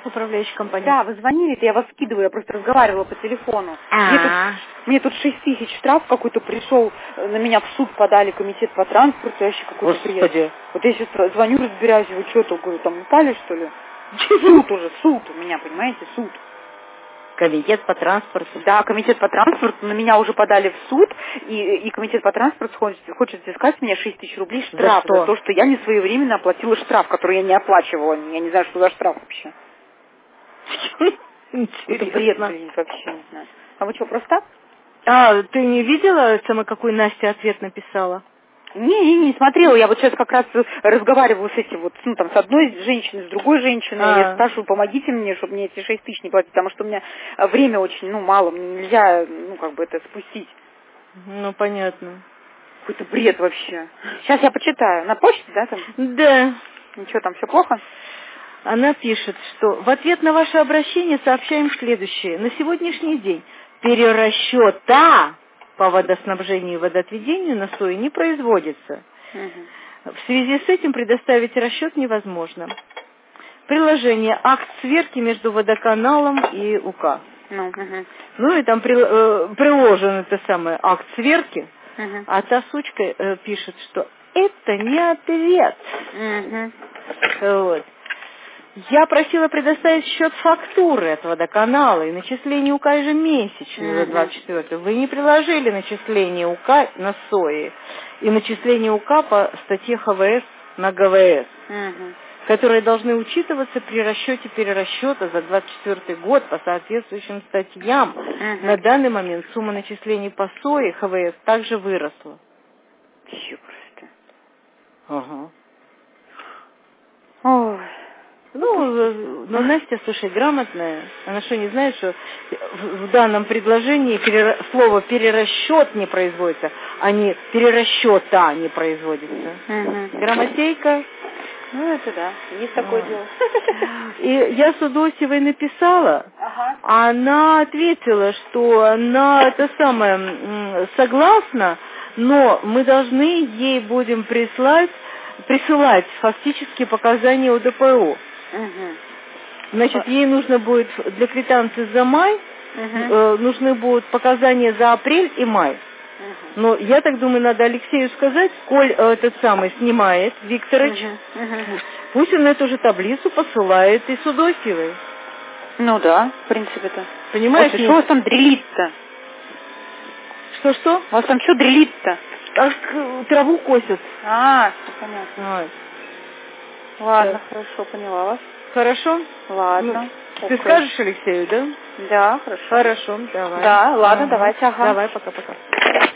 управляющая компания. Да, вы звонили, я вас скидываю, я просто разговаривала по телефону. Мне тут 6 тысяч штраф какой-то пришел, на меня в суд подали, комитет по транспорту, вообще какой-то приятель. Вот я сейчас звоню, разбираюсь, вы что-то, говорю, там упали, что ли? Суд уже, суд у меня, понимаете, суд. Комитет по транспорту. Да, комитет по транспорту, на меня уже подали в суд, и комитет по транспорту хочет взыскать с меня 6 тысяч рублей штраф за то, что я не своевременно оплатила штраф, который я не оплачивала. Я не знаю, что за штраф вообще. Это бред вообще, не знаю. А вы что, просто так? А, ты не видела, какой Настя ответ написала? Не смотрела. Я вот сейчас как раз разговаривала с этим вот, ну, там, с одной женщиной, с другой женщиной. Я спрашиваю, помогите мне, чтобы мне эти 6 тысяч не платить, потому что у меня время очень, мало, мне нельзя, это спустить. Ну, понятно. Какой-то бред вообще. Сейчас я почитаю. На почте, да, там? Да. Ничего, там все плохо? Она пишет, что в ответ на ваше обращение сообщаем следующее. На сегодняшний день перерасчета по водоснабжению и водоотведению на СОИ не производится. В связи с этим предоставить расчет невозможно. Приложение акт сверки между водоканалом и УК. Ну и там приложен акт сверки, а та сучка пишет, что это не ответ. Вот. Я просила предоставить счет фактуры от водоканала и начисление УК ежемесячно за 24-ю. Вы не приложили начисление УК на СОИ и начисление УК по статье ХВС на ГВС, которые должны учитываться при расчете перерасчета за 24 год по соответствующим статьям. На данный момент сумма начислений по СОИ ХВС также выросла. Еще просто. Ага. Ой. Но Настя, слушай, грамотная. Она что, не знает, что в данном предложении слово «перерасчет» не производится, а не «перерасчета» не производится. Грамотейка. Ну, это да, есть такое дело. И я Судосевой написала, а она ответила, что она согласна, но мы должны ей будем присылать фактически показания УДПУ. Значит, ей нужно будет для квитанции за май, нужны будут показания за апрель и май. Но я так думаю, надо Алексею сказать, коль снимает Викторович, пусть он эту же таблицу посылает и Судосевой. Ну да, в принципе-то. Понимаешь? Что у вас там дрелит-то? Что? У вас там что дрелит-то? Траву косят. Понятно. Ладно, хорошо, поняла вас. Хорошо? Ладно. Ты скажешь Алексею, да? Да, хорошо. Хорошо, давай. Да, ладно, давайте, Давай, пока-пока.